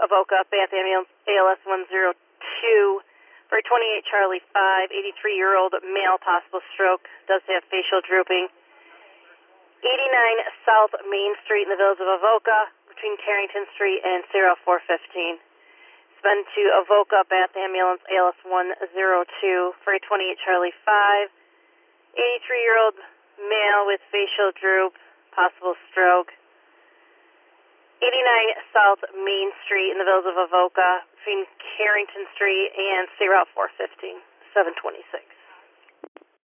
Avoca, Bath Ambulance, ALS 102 for 28 Charlie 5, 83-year-old male, possible stroke, does have facial drooping. 89 South Main Street in the village of Avoca, between Carrington Street and Sarah 415. Spend to Avoca, Bath Ambulance, ALS 102 for 28 Charlie 5, 83-year-old male with facial droop, possible stroke. 89 South Main Street in the village of Avoca, between Carrington Street and State Route 415, 726.